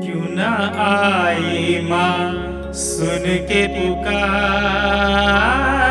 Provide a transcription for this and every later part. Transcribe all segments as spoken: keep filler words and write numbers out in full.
क्यों ना आई माँ सुन के पुकार।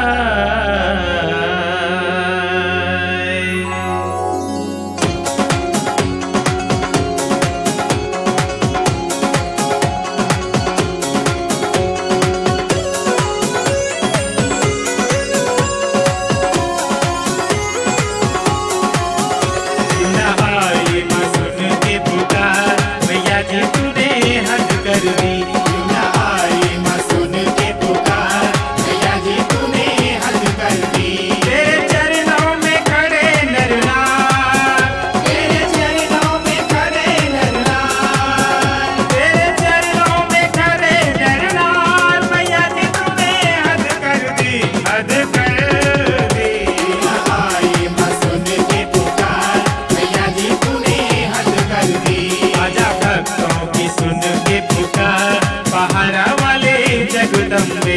क्यों ना आई माँ सुन के पुकार, मैया जी तूने हद कर दी। क्यों ना आई माँ सुन के पुकार, मैया जी तूने हद कर दी। तेरे चरणों में खड़े नर नार, तेरे चरणों में खड़े नर नार, तेरे चरणों में खड़े नर नार, मैया जी तूने हद कर दी, हद कर दी। क्यों ना आई माँ सुन के पुकार, मैया जी तूने हद कर दी। आजा भक्तों की सुन के पुकार, पहाड़ा वाले जगदम्बे।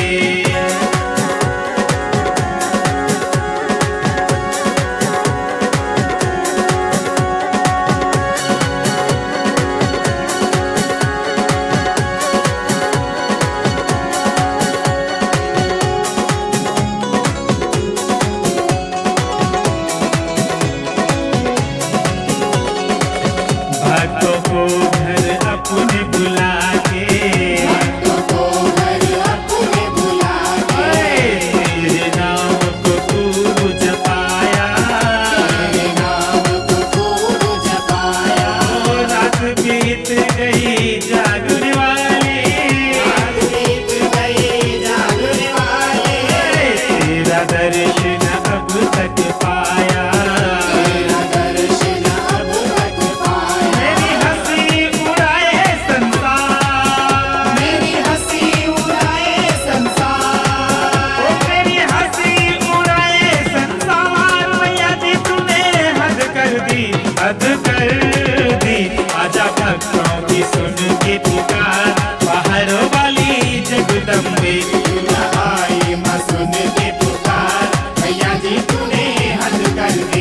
भक्तों को घर अपने बुला के, भक्तों को घर अपने बुला के, तेरे नाम को खूब जपाया। तेरे नाम को खूब जपाया। ओ रात बीत गई जागने वाली, रात बीत गई जागने वाले, तेरा दर्शन अब तक पाया। तेरा दर्शन अब तक पाया। मेरी हंसी उड़ाए संसार, मेरी हंसी उड़ाए संसार, ओ मेरी हंसी उड़ाए संसार, मैया जी तूने हद कर दी, हद कर दी। आजा भक्तों की सुन के पुकार, पहाड़ों वाली जगदम्बे। क्यों ना आई माँ सुन के पुकार, मैया जी तूने हद कर दी।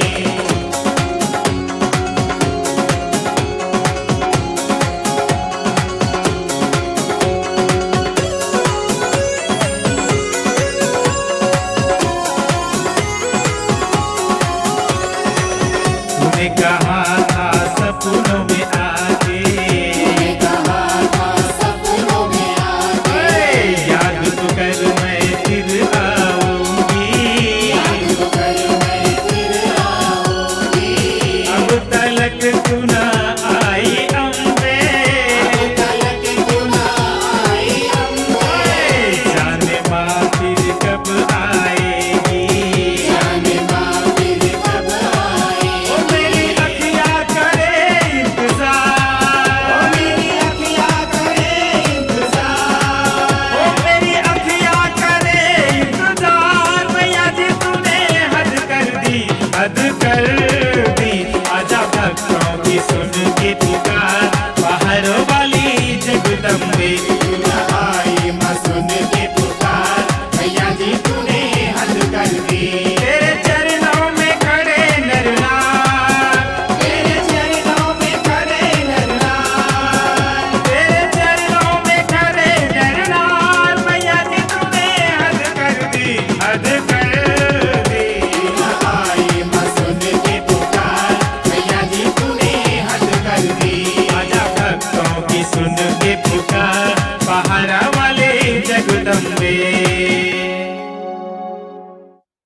तूने कहा था सपनों में आके, तूने कहा था सपनों में आके, याद तो कर मैं फिर आऊंगी। याद तो कर मैं फिर आऊंगी। अब तलक तू ना आई अम्बे, अब तलक क्यों ना आई अम्बे, जाने माँ फिर कब आएगी। जाने माँ फिर कब आएगी। ओ मेरी अखियाँ करे इंतजार, ओ मेरी अखियाँ करे इंतजार, ओ मेरी अखियाँ करे इंतजार, मैया जी तूने हद कर दी, हद कर दी। आजा भक्तों की सुन के पुकार, पहाड़ों वाली जगदम्बे। क्यों ना आई माँ सुन के पुकार, मैया जी तूने हद कर दी। तेरे चरणों में खड़े नर नार, तेरे चरणों में खड़े नर नार, तेरे चरणों में खड़े नर नार, मैया जी तूने हद कर दी, हद कर दी। क्यों ना आई माँ सुन के पुकार, मैया जी तूने हद कर दी। आजा भक्तों की सुन के पुकार, पहाड़ा वाले जगदम्बे।